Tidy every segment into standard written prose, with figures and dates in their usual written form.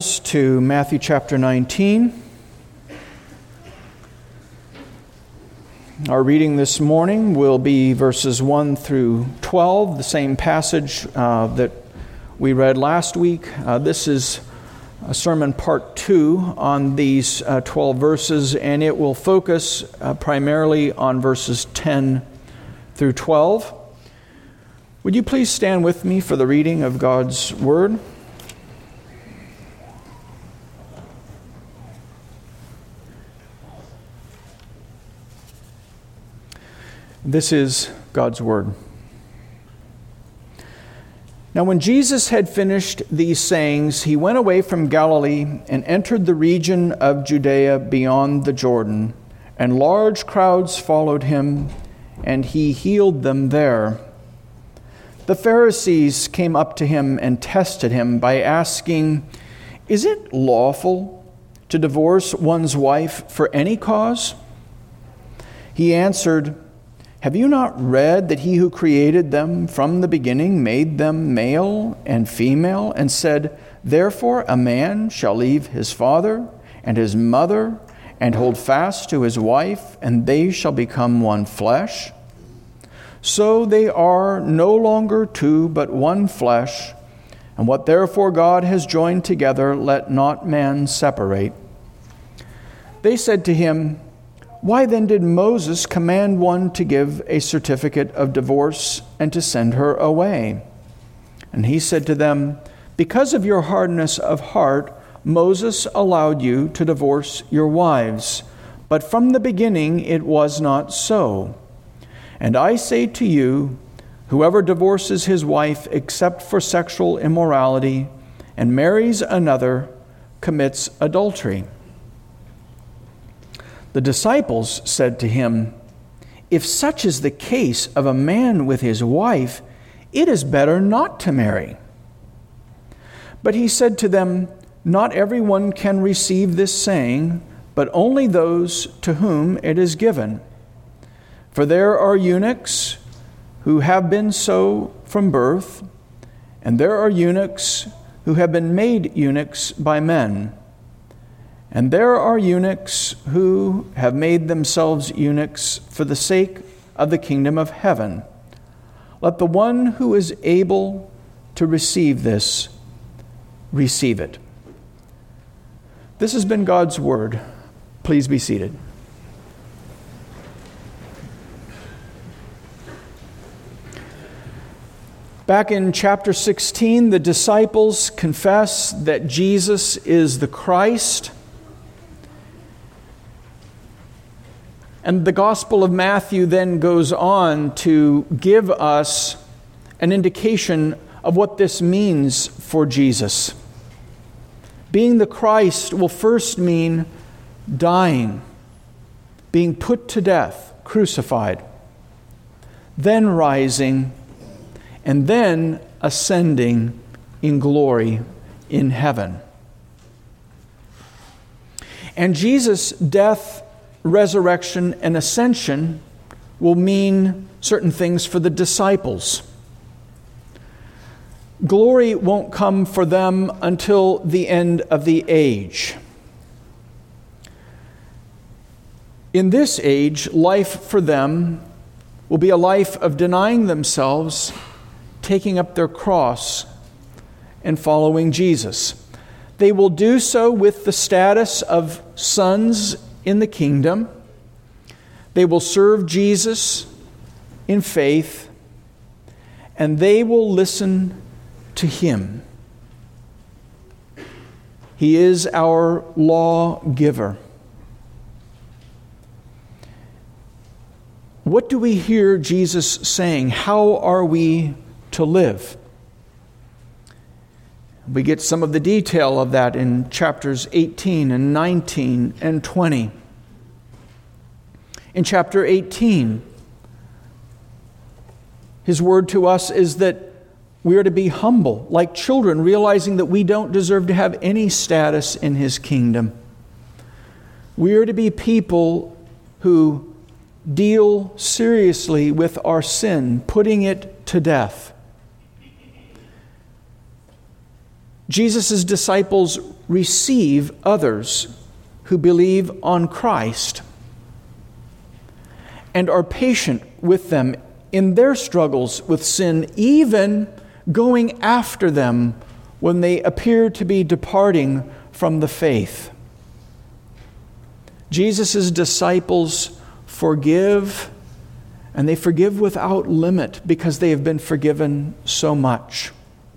To Matthew chapter 19. Our reading this morning will be verses 1 through 12, the same passage that we read last week. This is a sermon part 2 on these 12 verses, and it will focus primarily on verses 10 through 12. Would you please stand with me for the reading of God's Word? This is God's Word. Now, when Jesus had finished these sayings, he went away from Galilee and entered the region of Judea beyond the Jordan, and large crowds followed him, and he healed them there. The Pharisees came up to him and tested him by asking, "Is it lawful to divorce one's wife for any cause?" He answered, "Have you not read that he who created them from the beginning made them male and female, and said, 'Therefore a man shall leave his father and his mother and hold fast to his wife, and they shall become one flesh'? So they are no longer two, but one flesh. And what therefore God has joined together, let not man separate." They said to him, "Why then did Moses command one to give a certificate of divorce and to send her away?" And he said to them, "Because of your hardness of heart, Moses allowed you to divorce your wives. But from the beginning it was not so. And I say to you, whoever divorces his wife except for sexual immorality and marries another commits adultery." The disciples said to him, "If such is the case of a man with his wife, it is better not to marry." But he said to them, "Not everyone can receive this saying, but only those to whom it is given. For there are eunuchs who have been so from birth, and there are eunuchs who have been made eunuchs by men. And there are eunuchs who have made themselves eunuchs for the sake of the kingdom of heaven. Let the one who is able to receive this, receive it." This has been God's Word. Please be seated. Back in chapter 16, the disciples confess that Jesus is the Christ. And the Gospel of Matthew then goes on to give us an indication of what this means for Jesus. Being the Christ will first mean dying, being put to death, crucified, then rising, and then ascending in glory in heaven. And Jesus' death, resurrection, and ascension will mean certain things for the disciples. Glory won't come for them until the end of the age. In this age, life for them will be a life of denying themselves, taking up their cross, and following Jesus. They will do so with the status of sons in the kingdom. They will serve Jesus in faith, and they will listen to Him. He is our lawgiver. What do we hear Jesus saying? How are we to live? We get some of the detail of that in chapters 18 and 19 and 20. In chapter 18, His word to us is that we are to be humble, like children, realizing that we don't deserve to have any status in His kingdom. We are to be people who deal seriously with our sin, putting it to death. Jesus' disciples receive others who believe on Christ and are patient with them in their struggles with sin, even going after them when they appear to be departing from the faith. Jesus' disciples forgive, and they forgive without limit because they have been forgiven so much.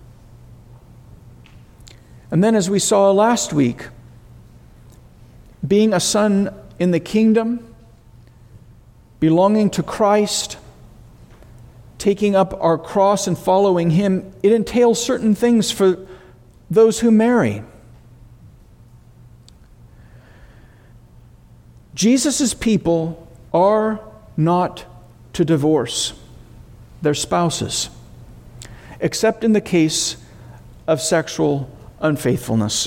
And then, as we saw last week, being a son in the kingdom, belonging to Christ, taking up our cross and following Him, it entails certain things for those who marry. Jesus' people are not to divorce their spouses, except in the case of sexual unfaithfulness.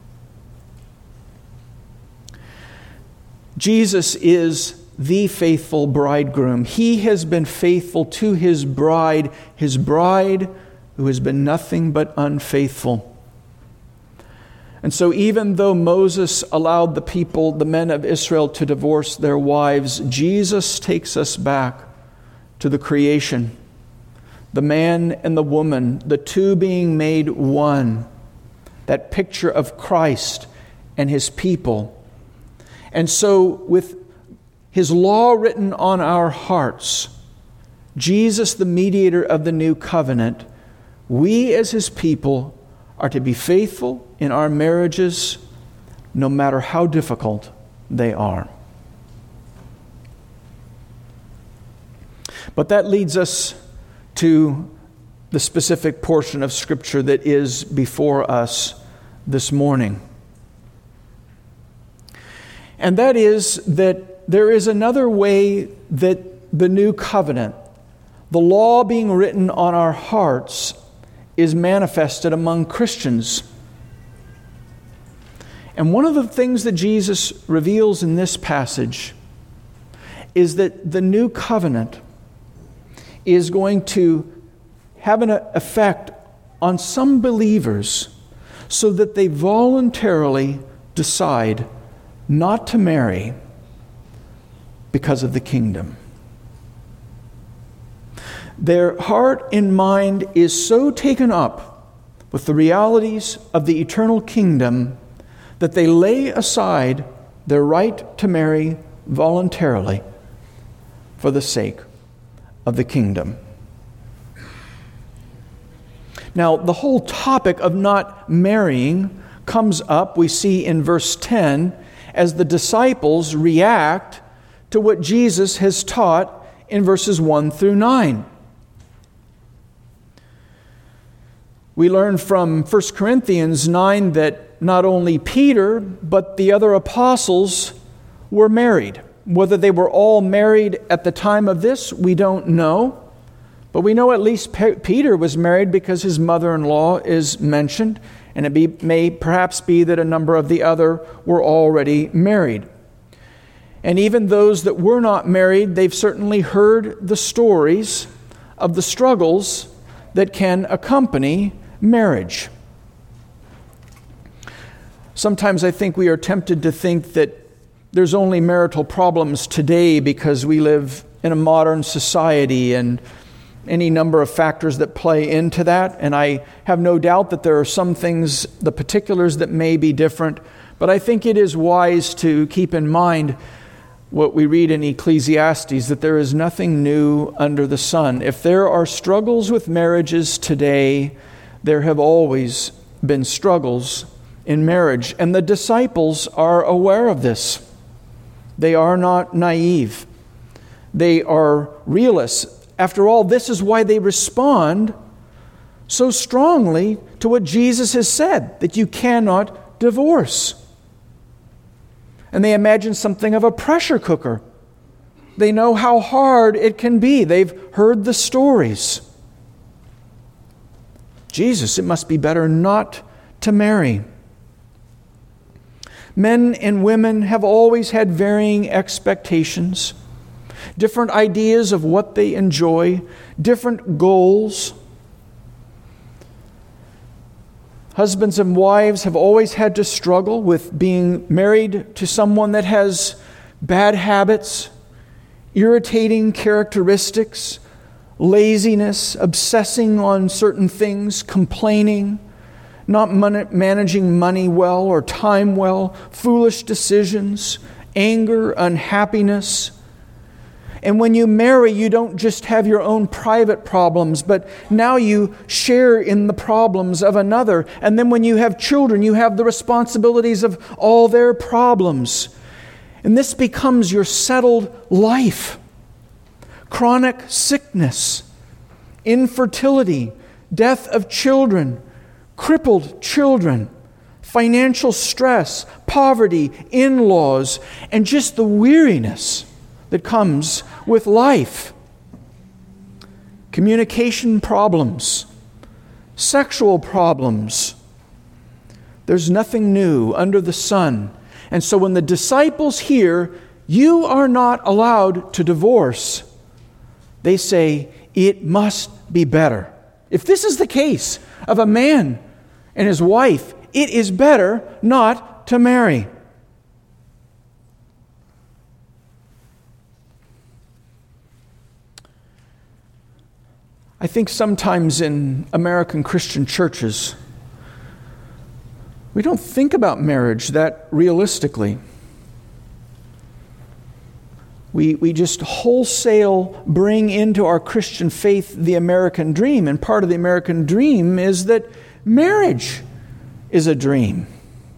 Jesus is the faithful bridegroom. He has been faithful to His bride who has been nothing but unfaithful. And so even though Moses allowed the people, the men of Israel, to divorce their wives, Jesus takes us back to the creation, the man and the woman, the two being made one, that picture of Christ and His people. And so with His law written on our hearts, Jesus, the mediator of the new covenant, we as His people are to be faithful in our marriages, no matter how difficult they are. But that leads us to the specific portion of Scripture that is before us this morning. And that is that there is another way that the new covenant, the law being written on our hearts, is manifested among Christians. And one of the things that Jesus reveals in this passage is that the new covenant is going to have an effect on some believers so that they voluntarily decide not to marry because of the kingdom. Their heart and mind is so taken up with the realities of the eternal kingdom that they lay aside their right to marry voluntarily for the sake of the kingdom. Now, the whole topic of not marrying comes up, we see in verse 10, as the disciples react to what Jesus has taught in verses 1 through 9. We learn from 1 Corinthians 9 that not only Peter, but the other apostles were married. Whether they were all married at the time of this, we don't know. But we know at least Peter was married because his mother-in-law is mentioned, and it may perhaps be that a number of the other were already married. And even those that were not married, they've certainly heard the stories of the struggles that can accompany marriage. Sometimes I think we are tempted to think that there's only marital problems today because we live in a modern society and any number of factors that play into that. And I have no doubt that there are some things, the particulars, that may be different. But I think it is wise to keep in mind what we read in Ecclesiastes, that there is nothing new under the sun. If there are struggles with marriages today, there have always been struggles in marriage. And the disciples are aware of this. They are not naive. They are realists. After all, this is why they respond so strongly to what Jesus has said, that you cannot divorce. And they imagine something of a pressure cooker. They know how hard it can be. They've heard the stories. Jesus, it must be better not to marry. Men and women have always had varying expectations, different ideas of what they enjoy, different goals. Husbands and wives have always had to struggle with being married to someone that has bad habits, irritating characteristics, laziness, obsessing on certain things, complaining, not managing money well or time well, foolish decisions, anger, unhappiness. And when you marry, you don't just have your own private problems, but now you share in the problems of another. And then when you have children, you have the responsibilities of all their problems. And this becomes your settled life. Chronic sickness, infertility, death of children, crippled children, financial stress, poverty, in-laws, and just the weariness that comes with life. Communication problems, sexual problems. There's nothing new under the sun. And so when the disciples hear, you are not allowed to divorce, they say, it must be better. If this is the case of a man and his wife, it is better not to marry. I think sometimes in American Christian churches, we don't think about marriage that realistically. We just wholesale bring into our Christian faith the American dream, and part of the American dream is that marriage is a dream.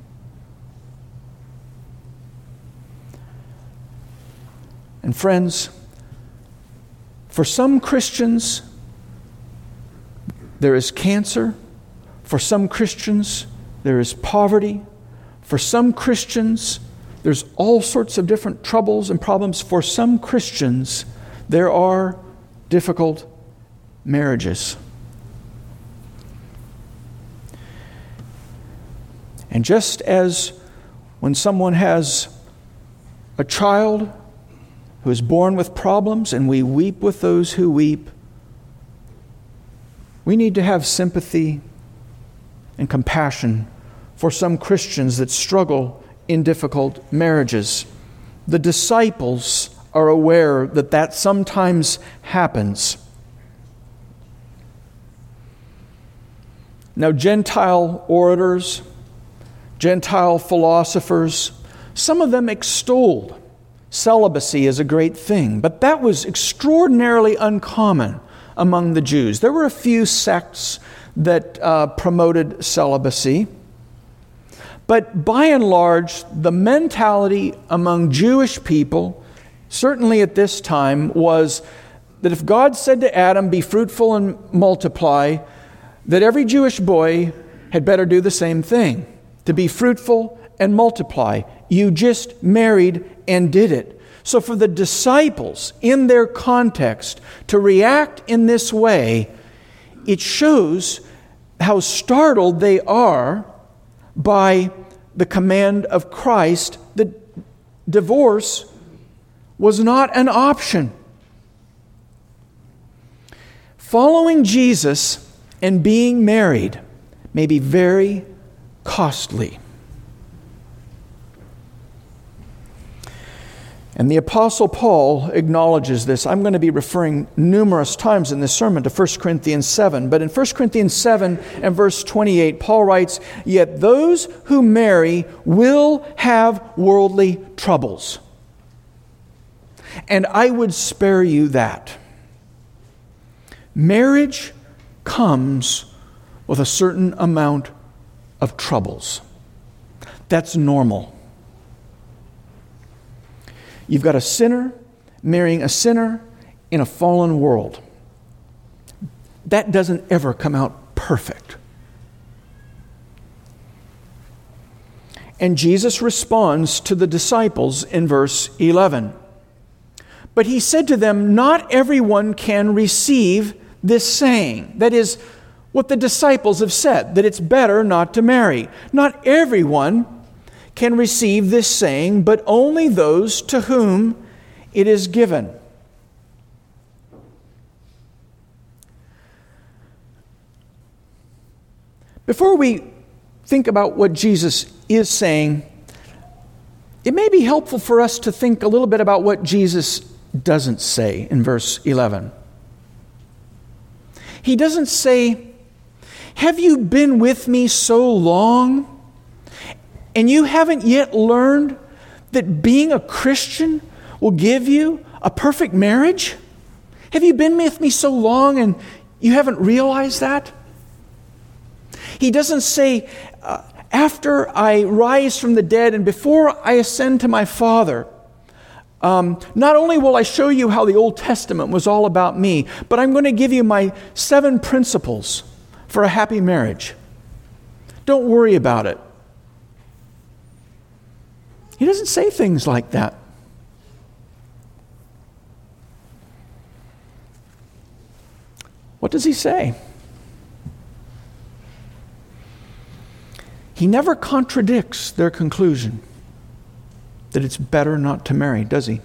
And friends, for some Christians, there is cancer. For some Christians, there is poverty. For some Christians, there's all sorts of different troubles and problems. For some Christians, there are difficult marriages. And just as when someone has a child who is born with problems and we weep with those who weep, we need to have sympathy and compassion for some Christians that struggle in difficult marriages. The disciples are aware that that sometimes happens. Now, Gentile orators, Gentile philosophers, some of them extolled celibacy as a great thing, but that was extraordinarily uncommon among the Jews. There were a few sects that promoted celibacy, but by and large, the mentality among Jewish people, certainly at this time, was that if God said to Adam, be fruitful and multiply, that every Jewish boy had better do the same thing, to be fruitful and multiply. You just married and did it. So for the disciples, in their context, to react in this way, it shows how startled they are by the command of Christ that divorce was not an option. Following Jesus and being married may be very costly. And the Apostle Paul acknowledges this. I'm going to be referring numerous times in this sermon to 1 Corinthians 7. But in 1 Corinthians 7 and verse 28, Paul writes, "Yet those who marry will have worldly troubles. And I would spare you that." Marriage comes with a certain amount of troubles. That's normal. You've got a sinner marrying a sinner in a fallen world. That doesn't ever come out perfect. And Jesus responds to the disciples in verse 11. "But he said to them, not everyone can receive this saying." That is, what the disciples have said, that it's better not to marry. Not everyone can receive this saying, but only those to whom it is given. Before we think about what Jesus is saying, it may be helpful for us to think a little bit about what Jesus doesn't say in verse 11. He doesn't say, "Have you been with me so long, and you haven't yet learned that being a Christian will give you a perfect marriage? Have you been with me so long and you haven't realized that?" He doesn't say, "After I rise from the dead and before I ascend to my Father, not only will I show you how the Old Testament was all about me, but I'm going to give you my 7 principles for a happy marriage. Don't worry about it." He doesn't say things like that. What does he say? He never contradicts their conclusion that it's better not to marry, does he?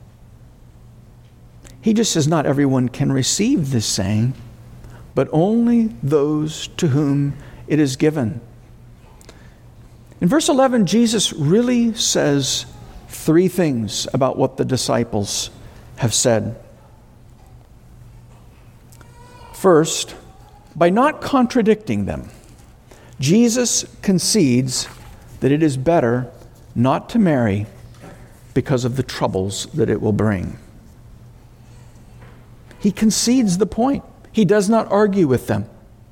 He just says not everyone can receive this saying, but only those to whom it is given. In verse 11, Jesus really says 3 things about what the disciples have said. First, by not contradicting them, Jesus concedes that it is better not to marry because of the troubles that it will bring. He concedes the point. He does not argue with them.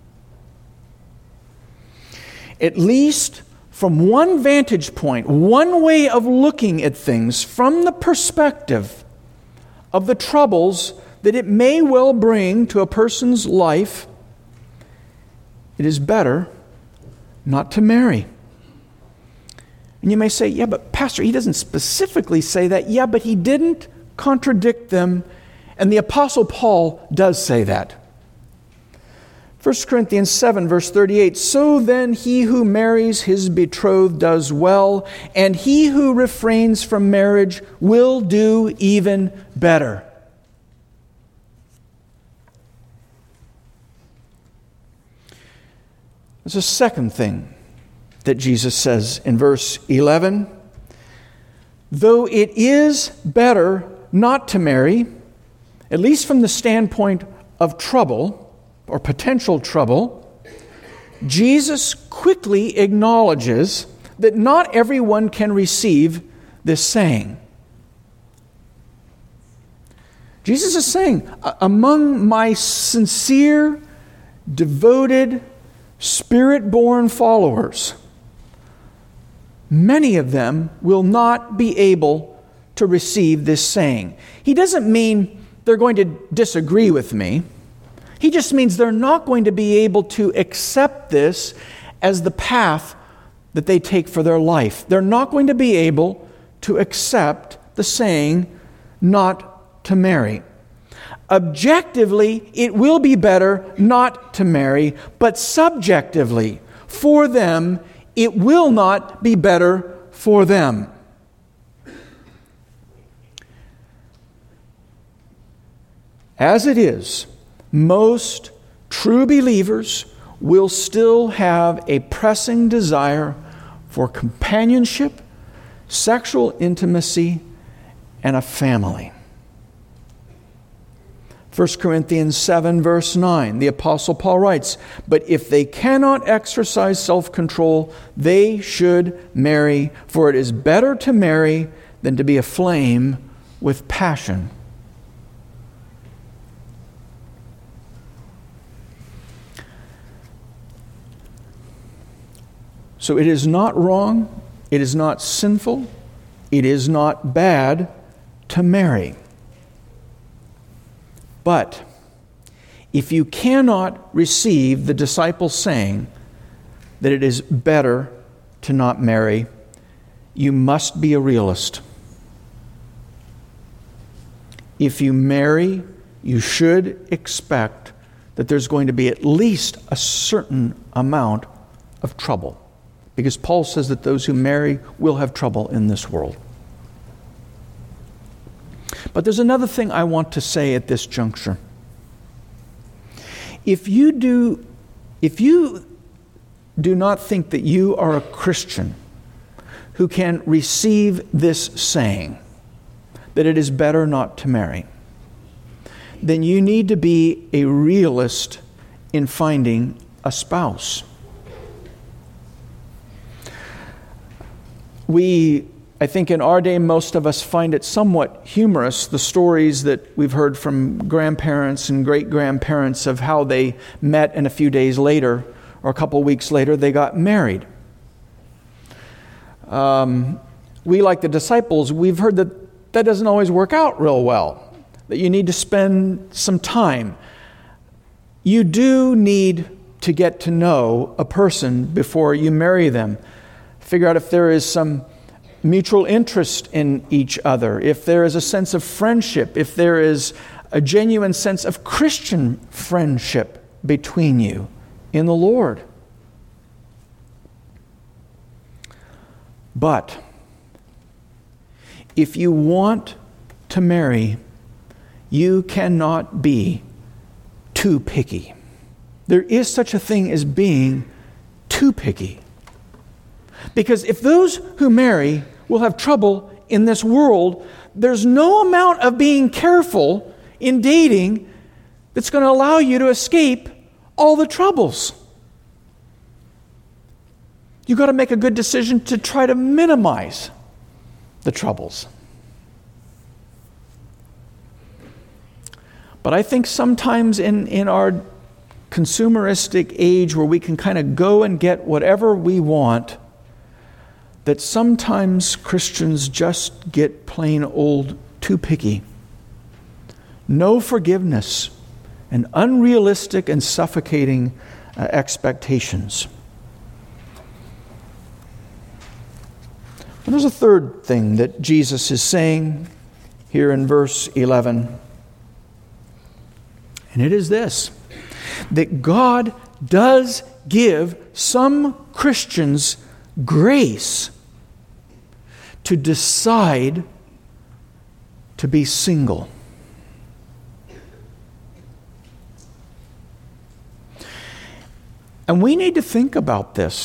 At least from one vantage point, one way of looking at things from the perspective of the troubles that it may well bring to a person's life, it is better not to marry. And you may say, "Yeah, but Pastor, he doesn't specifically say that." Yeah, but he didn't contradict them, and the Apostle Paul does say that. 1 Corinthians 7, verse 38, "So then he who marries his betrothed does well, and he who refrains from marriage will do even better." There's a second thing that Jesus says in verse 11. Though it is better not to marry, at least from the standpoint of trouble or potential trouble, Jesus quickly acknowledges that not everyone can receive this saying. Jesus is saying, among my sincere, devoted, Spirit-born followers, many of them will not be able to receive this saying. He doesn't mean they're going to disagree with me. He just means they're not going to be able to accept this as the path that they take for their life. They're not going to be able to accept the saying, not to marry. Objectively, it will be better not to marry, but subjectively, for them, it will not be better for them. As it is, most true believers will still have a pressing desire for companionship, sexual intimacy, and a family. 1 Corinthians 7, verse 9, the Apostle Paul writes, "But if they cannot exercise self-control, they should marry, for it is better to marry than to be aflame with passion." So it is not wrong, it is not sinful, it is not bad to marry. But if you cannot receive the disciples saying that it is better to not marry, you must be a realist. If you marry, you should expect that there's going to be at least a certain amount of trouble. Because Paul says that those who marry will have trouble in this world. But there's another thing I want to say at this juncture. If you do not think that you are a Christian who can receive this saying, that it is better not to marry, then you need to be a realist in finding a spouse. I think in our day, most of us find it somewhat humorous, the stories that we've heard from grandparents and great-grandparents of how they met and a few days later, or a couple weeks later, they got married. We, like the disciples, we've heard that doesn't always work out real well, that you need to spend some time. You do need to get to know a person before you marry them. Figure out if there is some mutual interest in each other, if there is a sense of friendship, if there is a genuine sense of Christian friendship between you in the Lord. But if you want to marry, you cannot be too picky. There is such a thing as being too picky. Because if those who marry will have trouble in this world, there's no amount of being careful in dating that's going to allow you to escape all the troubles. You've got to make a good decision to try to minimize the troubles. But I think sometimes in our consumeristic age where we can kind of go and get whatever we want, that sometimes Christians just get plain old too picky. No forgiveness and unrealistic and suffocating expectations. And there's a third thing that Jesus is saying here in verse 11. And it is this, that God does give some Christians grace to decide to be single. And we need to think about this.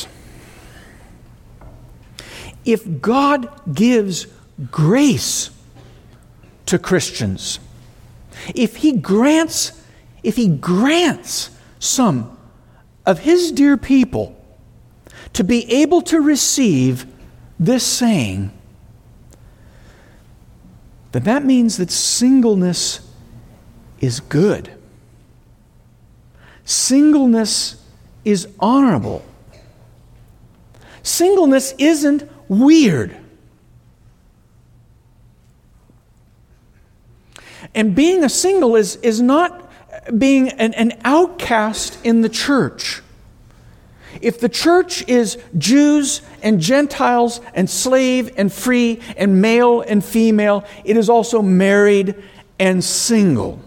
If God gives grace to Christians, if He grants some of His dear people to be able to receive this saying, then that means that singleness is good. Singleness is honorable. Singleness isn't weird. And being a single is not being an outcast in the church. If the church is Jews and Gentiles and slave and free and male and female, it is also married and single.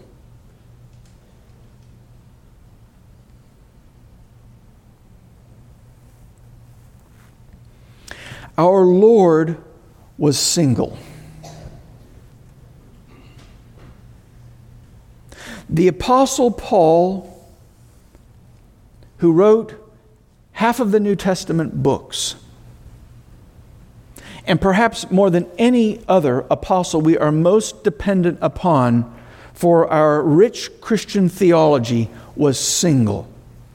Our Lord was single. The Apostle Paul, who wrote half of the New Testament books, and perhaps more than any other apostle we are most dependent upon for our rich Christian theology, was single.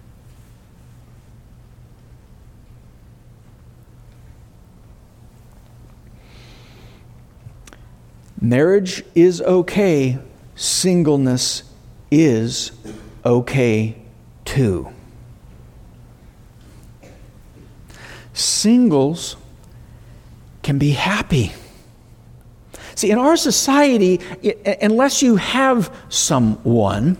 Marriage is okay. Singleness is okay too. Singles can be happy. See, in our society, unless you have someone,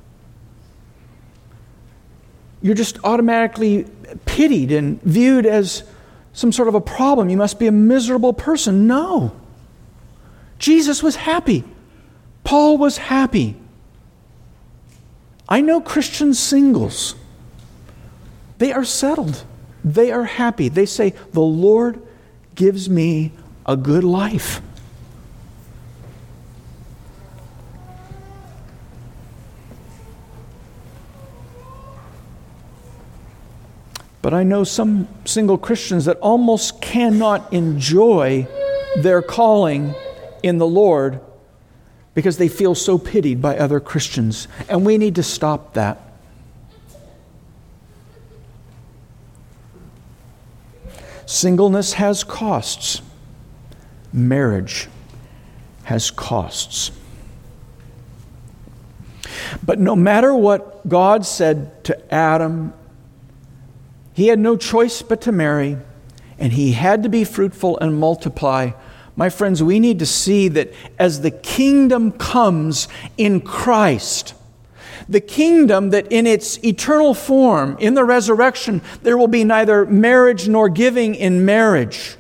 you're just automatically pitied and viewed as some sort of a problem. You must be a miserable person. No. Jesus was happy. Paul was happy. I know Christian singles. They are settled. They are happy. They say, the Lord gives me a good life. But I know some single Christians that almost cannot enjoy their calling in the Lord because they feel so pitied by other Christians. And we need to stop that. Singleness has costs. Marriage has costs. But no matter what God said to Adam, he had no choice but to marry, and he had to be fruitful and multiply. My friends, we need to see that as the kingdom comes in Christ, the kingdom that in its eternal form, in the resurrection, there will be neither marriage nor giving in marriage.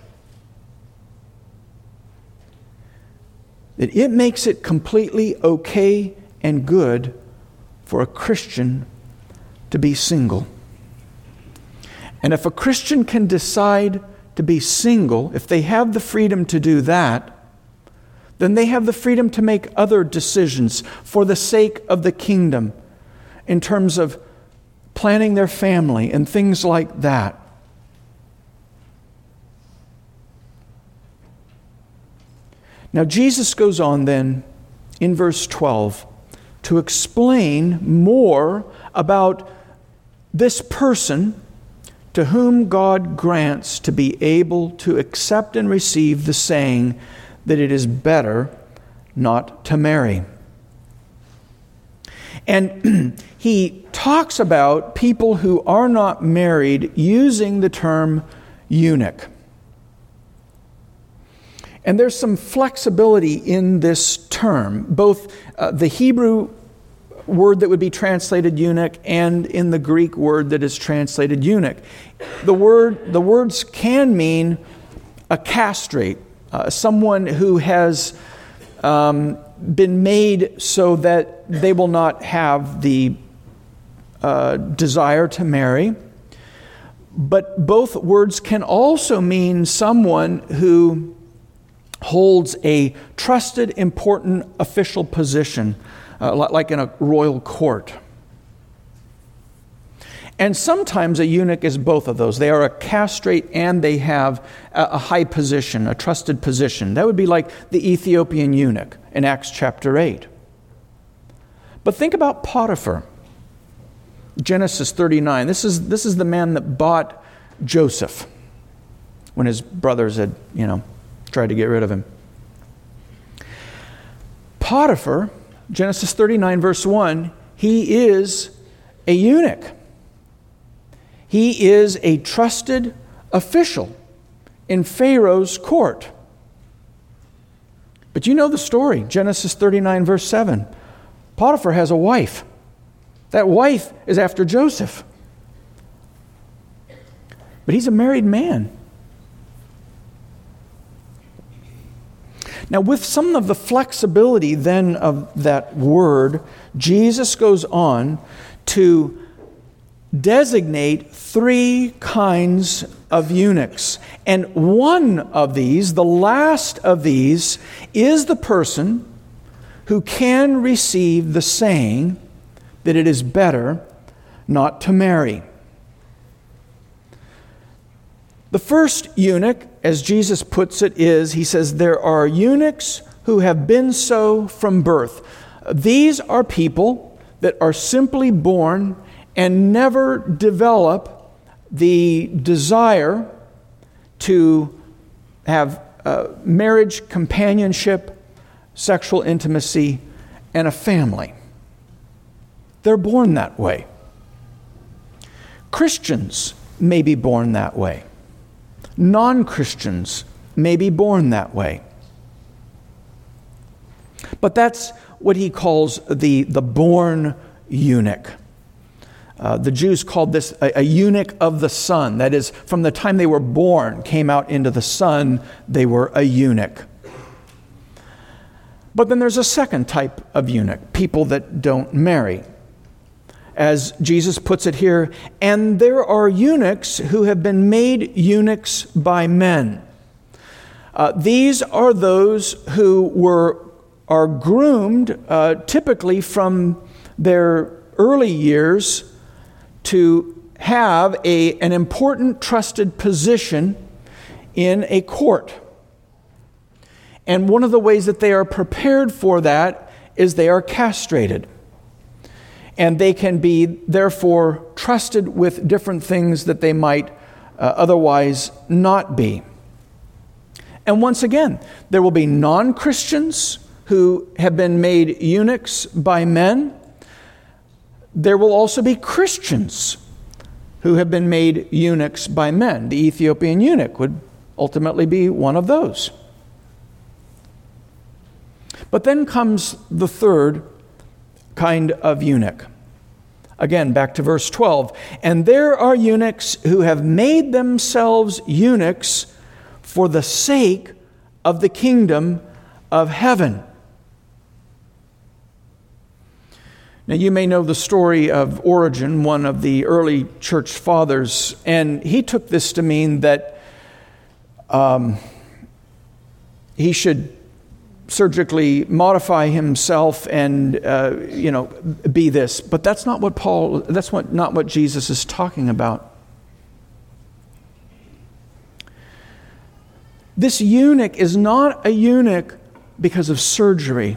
That it makes it completely okay and good for a Christian to be single. And if a Christian can decide to be single, if they have the freedom to do that, then they have the freedom to make other decisions for the sake of the kingdom in terms of planning their family and things like that. Now, Jesus goes on then in verse 12 to explain more about this person to whom God grants to be able to accept and receive the saying that it is better not to marry. And he talks about people who are not married using the term eunuch. And there's some flexibility in this term, both the Hebrew word that would be translated eunuch and in the Greek word that is translated eunuch. The words can mean a castrate, someone who has been made so that they will not have the desire to marry. But both words can also mean someone who holds a trusted, important official position, like in a royal court. And sometimes a eunuch is both of those. They are a castrate and they have a high position, a trusted position. That would be like the Ethiopian eunuch in Acts chapter 8. But think about Potiphar. Genesis 39. This is the man that bought Joseph when his brothers had, tried to get rid of him. Potiphar, Genesis 39 verse 1, he is a eunuch. He is a trusted official in Pharaoh's court. But you know the story, Genesis 39 verse 7. Potiphar has a wife. That wife is after Joseph. But he's a married man. Now, with some of the flexibility then of that word, Jesus goes on to designate three kinds of eunuchs. And one of these, the last of these, is the person who can receive the saying that it is better not to marry. The first eunuch, as Jesus puts it, he says, there are eunuchs who have been so from birth. These are people that are simply born and never develop the desire to have marriage, companionship, sexual intimacy, and a family. They're born that way. Christians may be born that way. Non-Christians may be born that way. But that's what he calls the born eunuch. The Jews called this a eunuch of the sun. That is, from the time they were born, came out into the sun, they were a eunuch. But then there's a second type of eunuch, people that don't marry. As Jesus puts it here, and there are eunuchs who have been made eunuchs by men. These are those who are groomed typically from their early years to have an important trusted position in a court. And one of the ways that they are prepared for that is they are castrated. And they can be, therefore, trusted with different things that they might otherwise not be. And once again, there will be non-Christians who have been made eunuchs by men. There will also be Christians who have been made eunuchs by men. The Ethiopian eunuch would ultimately be one of those. But then comes the third kind of eunuch. Again, back to verse 12. And there are eunuchs who have made themselves eunuchs for the sake of the kingdom of heaven. Now, you may know the story of Origen, one of the early church fathers, and he took this to mean that he should surgically modify himself and be this. But that's not what not what Jesus is talking about. This eunuch is not a eunuch because of surgery.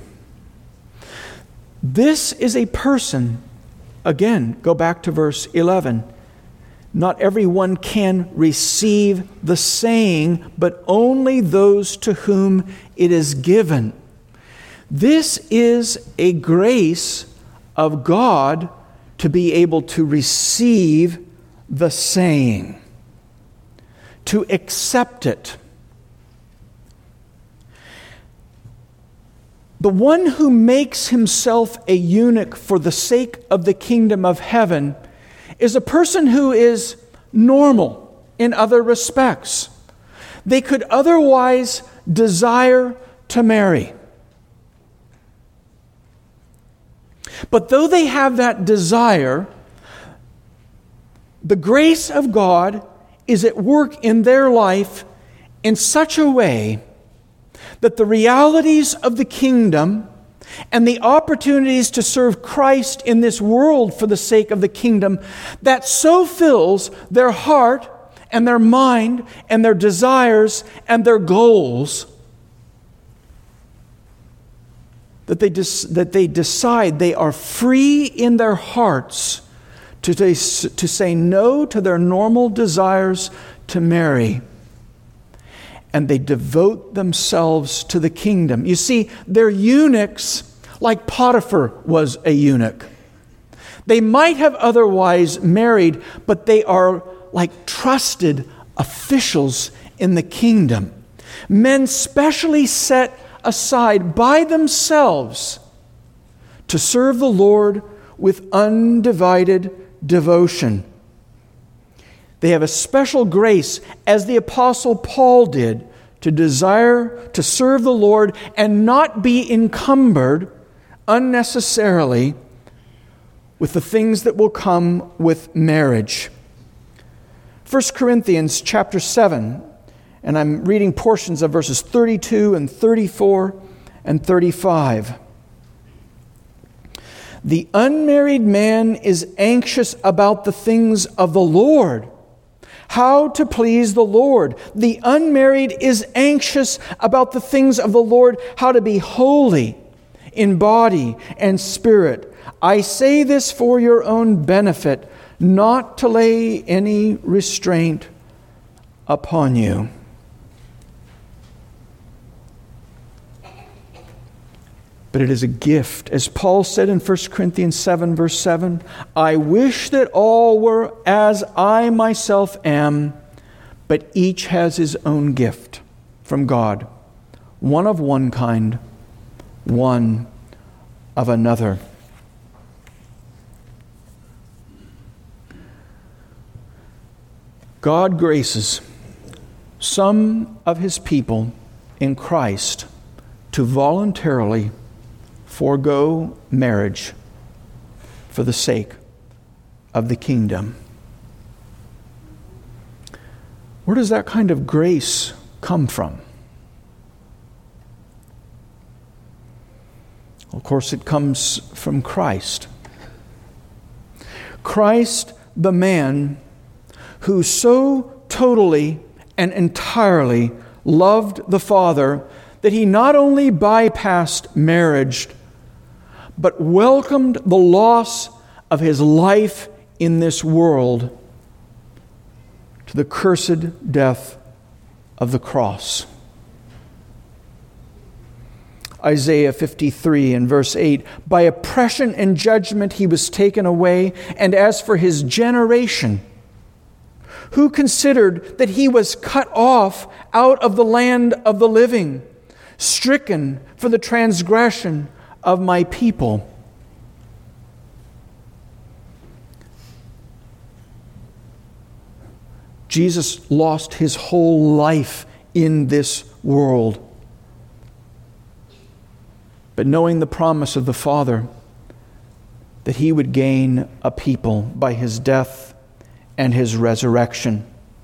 This is a person, again, go back to verse 11. Not everyone can receive the saying, but only those to whom it is given. This is a grace of God to be able to receive the saying, to accept it. The one who makes himself a eunuch for the sake of the kingdom of heaven is a person who is normal in other respects. They could otherwise desire to marry. But though they have that desire, the grace of God is at work in their life in such a way that the realities of the kingdom and the opportunities to serve Christ in this world for the sake of the kingdom, that so fills their heart and their mind and their desires and their goals that they decide they are free in their hearts to say no to their normal desires to marry. And they devote themselves to the kingdom. You see, they're eunuchs like Potiphar was a eunuch. They might have otherwise married, but they are like trusted officials in the kingdom. Men specially set aside by themselves to serve the Lord with undivided devotion. They have a special grace, as the Apostle Paul did, to desire to serve the Lord and not be encumbered unnecessarily with the things that will come with marriage. 1 Corinthians chapter 7, and I'm reading portions of verses 32 and 34 and 35. The unmarried man is anxious about the things of the Lord, how to please the Lord. The unmarried is anxious about the things of the Lord, how to be holy in body and spirit. I say this for your own benefit, not to lay any restraint upon you. But it is a gift. As Paul said in 1 Corinthians 7, verse 7, I wish that all were as I myself am, but each has his own gift from God, one of one kind, one of another. God graces some of his people in Christ to voluntarily forego marriage for the sake of the kingdom. Where does that kind of grace come from? Of course, it comes from Christ. Christ the man who so totally and entirely loved the Father that he not only bypassed marriage, but welcomed the loss of his life in this world to the cursed death of the cross. Isaiah 53 and verse 8, by oppression and judgment he was taken away, and as for his generation, who considered that he was cut off out of the land of the living, stricken for the transgression of my people. Jesus lost his whole life in this world. But knowing the promise of the Father that he would gain a people by his death and his resurrection.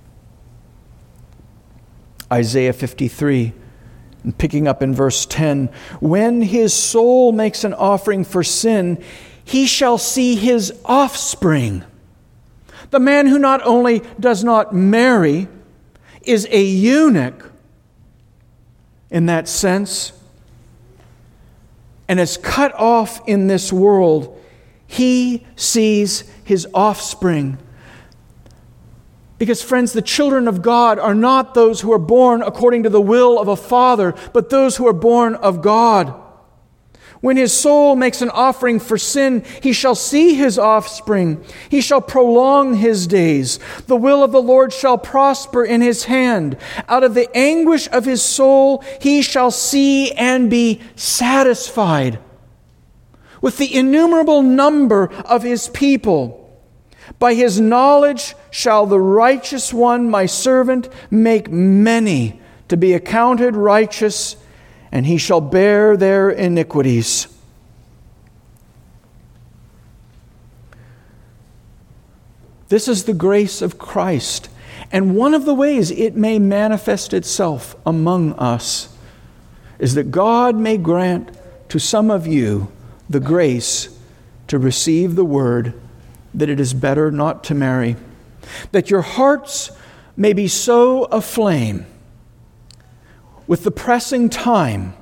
Isaiah 53, and picking up in verse 10, when his soul makes an offering for sin, he shall see his offspring. The man who not only does not marry, is a eunuch in that sense, and is cut off in this world, he sees his offspring. Because, friends, the children of God are not those who are born according to the will of a father, but those who are born of God. When his soul makes an offering for sin, he shall see his offspring. He shall prolong his days. The will of the Lord shall prosper in his hand. Out of the anguish of his soul, he shall see and be satisfied. With the innumerable number of his people, by his knowledge shall the righteous one, my servant, make many to be accounted righteous, and he shall bear their iniquities. This is the grace of Christ. And one of the ways it may manifest itself among us is that God may grant to some of you the grace to receive the word that it is better not to marry. That your hearts may be so aflame with the pressing time,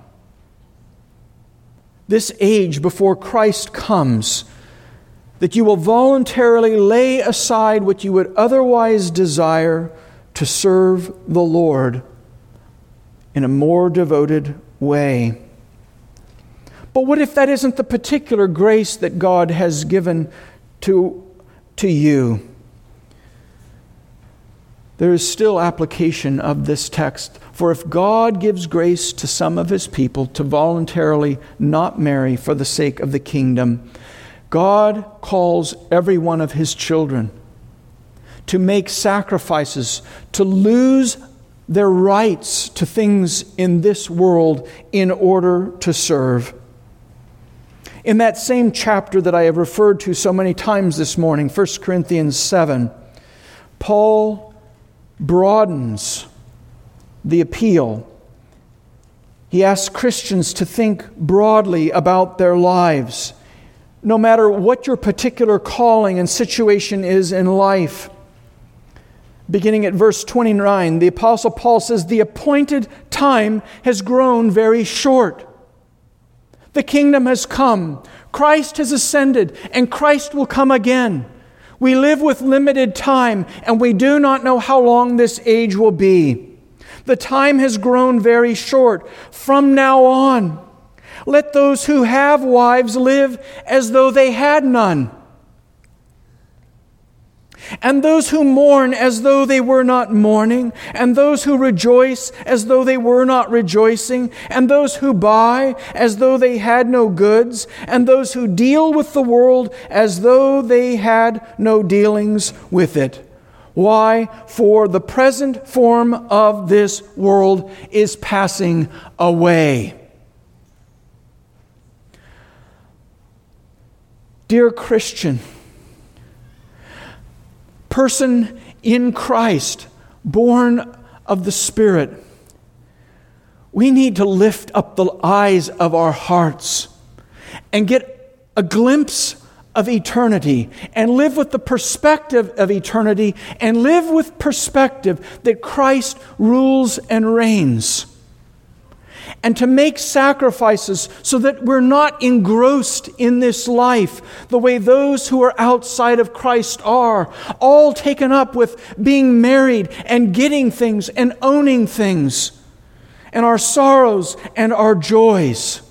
this age before Christ comes, that you will voluntarily lay aside what you would otherwise desire to serve the Lord in a more devoted way. But what if that isn't the particular grace that God has given to you? There is still application of this text. For if God gives grace to some of his people to voluntarily not marry for the sake of the kingdom, God calls every one of his children to make sacrifices, to lose their rights to things in this world in order to serve. In that same chapter that I have referred to so many times this morning, 1 Corinthians 7, Paul broadens the appeal. He asks Christians to think broadly about their lives, no matter what your particular calling and situation is in life. Beginning at verse 29, the Apostle Paul says, the appointed time has grown very short. The kingdom has come. Christ has ascended, and Christ will come again. We live with limited time, and we do not know how long this age will be. The time has grown very short. From now on, let those who have wives live as though they had none, and those who mourn as though they were not mourning, and those who rejoice as though they were not rejoicing, and those who buy as though they had no goods, and those who deal with the world as though they had no dealings with it. Why? For the present form of this world is passing away. Dear Christian, person in Christ, born of the Spirit, we need to lift up the eyes of our hearts and get a glimpse of eternity and live with the perspective of eternity and live with perspective that Christ rules and reigns. And to make sacrifices so that we're not engrossed in this life the way those who are outside of Christ are, all taken up with being married and getting things and owning things, and our sorrows and our joys.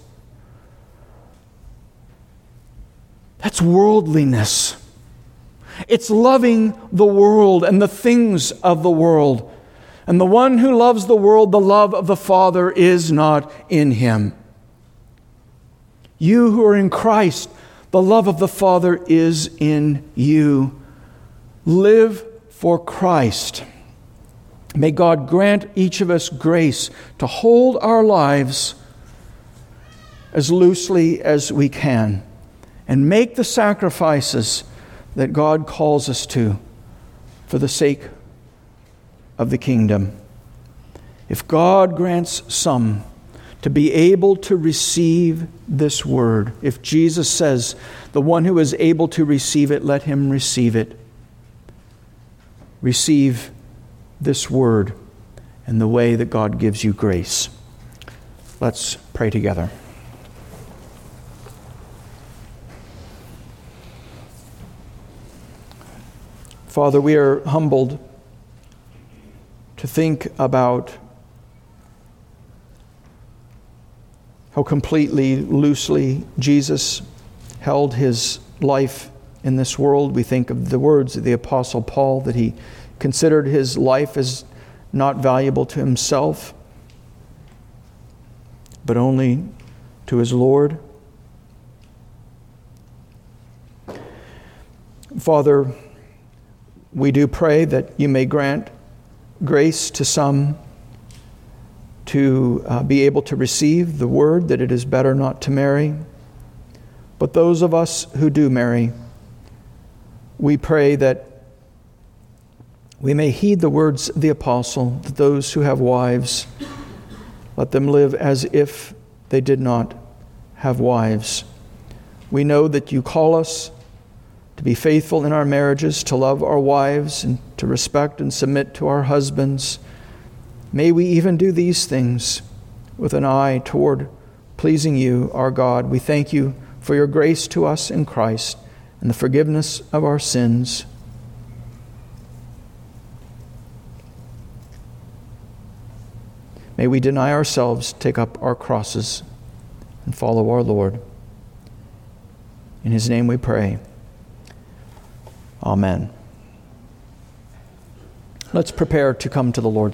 That's worldliness. It's loving the world and the things of the world. And the one who loves the world, the love of the Father is not in him. You who are in Christ, the love of the Father is in you. Live for Christ. May God grant each of us grace to hold our lives as loosely as we can and make the sacrifices that God calls us to for the sake of the kingdom. If God grants some to be able to receive this word, if Jesus says, the one who is able to receive it, let him receive it. Receive this word and the way that God gives you grace. Let's pray together. Father, we are humbled to think about how completely, loosely Jesus held his life in this world. We think of the words of the Apostle Paul, that he considered his life as not valuable to himself, but only to his Lord. Father, we do pray that you may grant grace to some to be able to receive the word that it is better not to marry. But those of us who do marry, we pray that we may heed the words of the apostle, that those who have wives, let them live as if they did not have wives. We know that you call us to be faithful in our marriages, to love our wives, and to respect and submit to our husbands. May we even do these things with an eye toward pleasing you, our God. We thank you for your grace to us in Christ and the forgiveness of our sins. May we deny ourselves, take up our crosses, and follow our Lord. In his name we pray. Amen. Let's prepare to come to the Lord's